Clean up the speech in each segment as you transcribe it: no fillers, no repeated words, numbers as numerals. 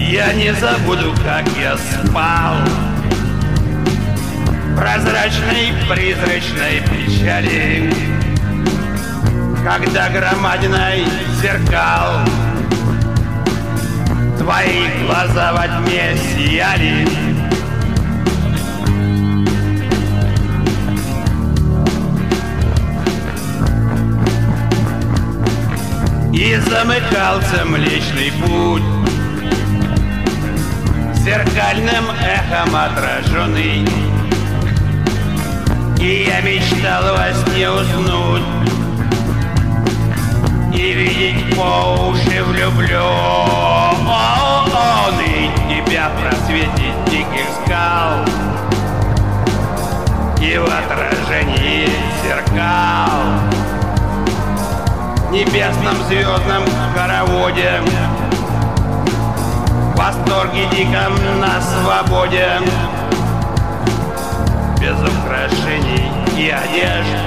Я не забуду, как я спал прозрачной, призрачной печали, когда громадиной зеркал твои глаза во тьме сияли. И замыкался Млечный Путь, зеркальным эхом отраженный. И я мечтал во сне уснуть и видеть по уши влюбленный тебя в просвете диких скал и в отражении зеркал, в небесном звездном хороводе, в восторге диком на свободе, без украшений и одежд,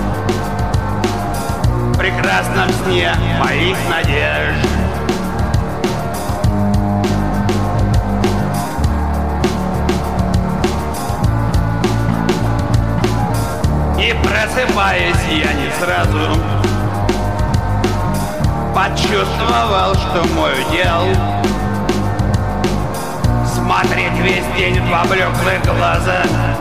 в прекрасном сне моих надежд. И просыпаясь, я не сразу почувствовал, что мой удел смотреть весь день в поблеклые глаза,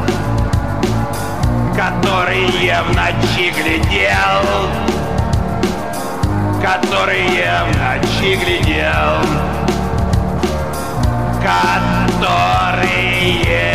которые я в ночи глядел, которые я в ночи глядел, которые